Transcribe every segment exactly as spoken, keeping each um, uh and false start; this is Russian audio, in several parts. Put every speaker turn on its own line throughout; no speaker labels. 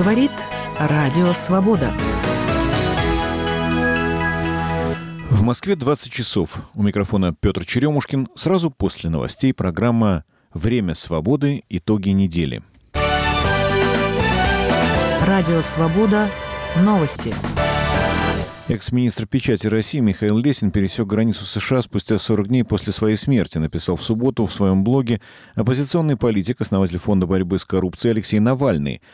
Говорит Радио Свобода.
В Москве двадцать часов. У микрофона Петр Черемушкин. Сразу после новостей программа «Время свободы. Итоги недели».
Радио Свобода. Новости.
Экс-министр печати России Михаил Лесин пересек границу США спустя сорок дней после своей смерти, написал в субботу в своем блоге оппозиционный политик, основатель Фонда борьбы с коррупцией Алексей Навальный.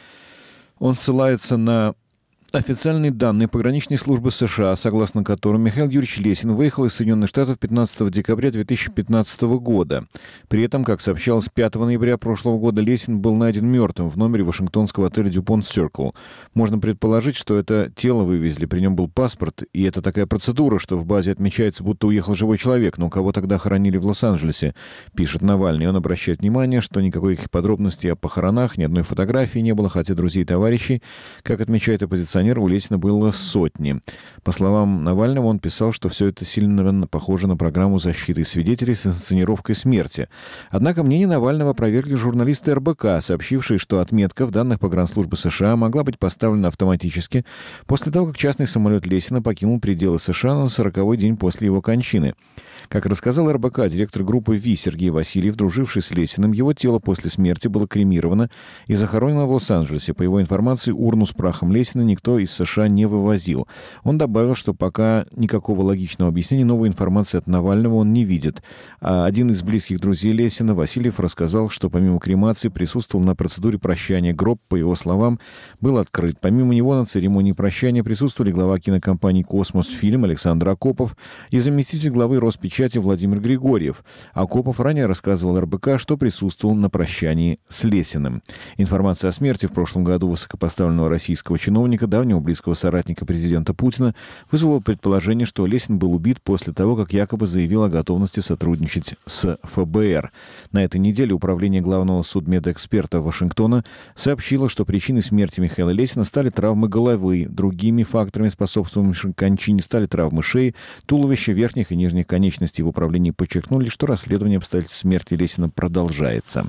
Он ссылается на официальные данные пограничной службы США, согласно которым Михаил Юрьевич Лесин выехал из Соединенных Штатов пятнадцатого декабря две тысячи пятнадцатого года. При этом, как сообщалось, пятого ноября прошлого года Лесин был найден мертвым в номере вашингтонского отеля «Дюпонт Сёркл». Можно предположить, что это тело вывезли, при нем был паспорт, и это такая процедура, что в базе отмечается, будто уехал живой человек, но кого тогда хоронили в Лос-Анджелесе, пишет Навальный. Он обращает внимание, что никаких подробностей о похоронах, ни одной фотографии не было, хотя друзей и товарищей, как отмечает оппозиционер, у Лесина было сотни. По словам Навального, он писал, что все это сильно похоже на программу защиты свидетелей с инсценировкой смерти. Однако мнение Навального опровергли журналисты эр бэ ка, сообщившие, что отметка в данных погранслужбы США могла быть поставлена автоматически после того, как частный самолет Лесина покинул пределы США на сороковой день после его кончины. Как рассказал эр бэ ка, директор группы ВИ Сергей Васильев, друживший с Лесиным, его тело после смерти было кремировано и захоронено в Лос-Анджелесе. По его информации, урну с прахом Лесина никто из США не вывозил. Он добавил, что пока никакого логичного объяснения новой информации от Навального он не видит. А один из близких друзей Лесина, Васильев, рассказал, что помимо кремации присутствовал на процедуре прощания. Гроб, по его словам, был открыт. Помимо него на церемонии прощания присутствовали глава кинокомпании «Космосфильм» Александр Акопов и заместитель главы Роспечати Владимир Григорьев. Акопов ранее рассказывал эр бэ ка, что присутствовал на прощании с Лесиным. Информация о смерти в прошлом году высокопоставленного российского чиновника, давнего близкого соратника президента Путина, вызвало предположение, что Лесин был убит после того, как якобы заявил о готовности сотрудничать с эф бэ эр. На этой неделе Управление главного судмедэксперта Вашингтона сообщило, что причиной смерти Михаила Лесина стали травмы головы. Другими факторами, способствовавшими кончине, стали травмы шеи, туловища, верхних и нижних конечностей. В управлении подчеркнули, что расследование обстоятельств смерти Лесина продолжается.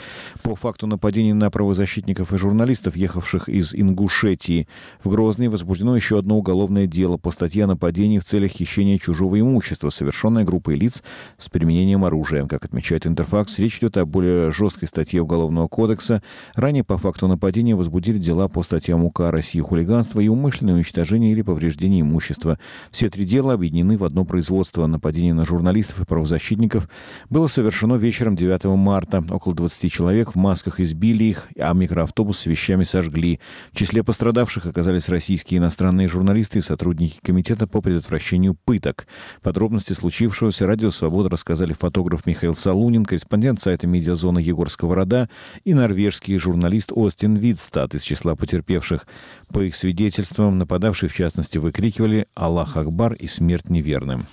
По факту нападений на правозащитников и журналистов, ехавших из Ингушетии в Грозный, возбуждено еще одно уголовное дело по статье о нападении в целях хищения чужого имущества, совершенное группой лиц с применением оружия. Как отмечает Интерфакс, речь идет о более жесткой статье Уголовного кодекса. Ранее по факту нападения возбудили дела по статьям УК России хулиганство и умышленное уничтожение или повреждение имущества. Все три дела объединены в одно производство. Нападение на журналистов и правозащитников было совершено вечером девятого марта. Около двадцати человек в масках избили их, а микроавтобус с вещами сожгли. В числе пострадавших оказались российские и иностранные журналисты и сотрудники Комитета по предотвращению пыток. Подробности случившегося Радио Свобода рассказали фотограф Михаил Солунин, корреспондент сайта «Медиазона» Егор Сковорода и норвежский журналист Остин Видстат из числа потерпевших. По их свидетельствам, нападавшие, в частности, выкрикивали «Аллах Акбар» и «Смерть неверным».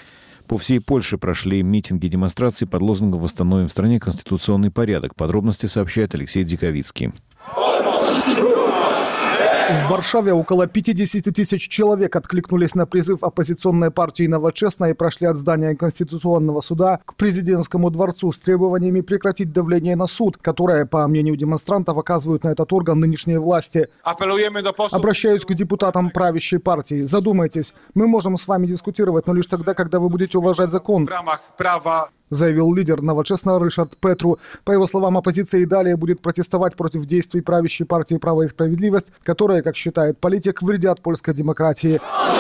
По всей Польше прошли митинги и демонстрации под лозунгом «Восстановим в стране конституционный порядок». Подробности сообщает Алексей Диковицкий.
В Варшаве около пятьдесят тысяч человек откликнулись на призыв оппозиционной партии «Новочестная» и прошли от здания Конституционного суда к президентскому дворцу с требованиями прекратить давление на суд, которое, по мнению демонстрантов, оказывают на этот орган нынешние власти. Обращаюсь к депутатам правящей партии. Задумайтесь, мы можем с вами дискутировать, но лишь тогда, когда вы будете уважать закон, заявил лидер Новочестного Ришард Петру. По его словам, оппозиция и далее будет протестовать против действий правящей партии «Право и справедливость», которые, как считает политик, вредят польской демократии.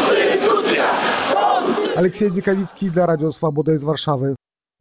Алексей Диковицкий для Радио Свобода из Варшавы.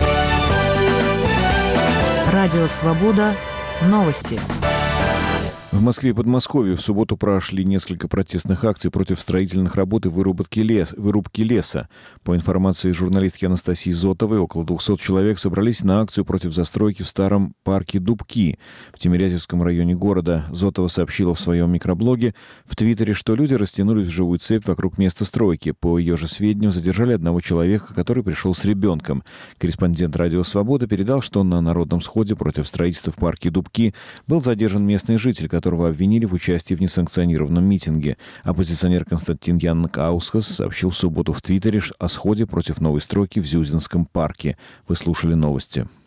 Радио Свобода. Новости.
В Москве и Подмосковье в субботу прошли несколько протестных акций против строительных работ и вырубки, лес, вырубки леса. По информации журналистки Анастасии Зотовой, около двухсот человек собрались на акцию против застройки в старом парке Дубки в Тимирязевском районе города. Зотова сообщила в своем микроблоге в Твиттере, что люди растянулись в живую цепь вокруг места стройки. По ее же сведениям, задержали одного человека, который пришел с ребенком. Корреспондент «Радио Свобода» передал, что на народном сходе против строительства в парке Дубки был задержан местный житель, который которого обвинили в участии в несанкционированном митинге. Оппозиционер Константин Ян Каускас сообщил в субботу в Твиттере о сходе против новой стройки в Зюзинском парке. Вы слушали новости.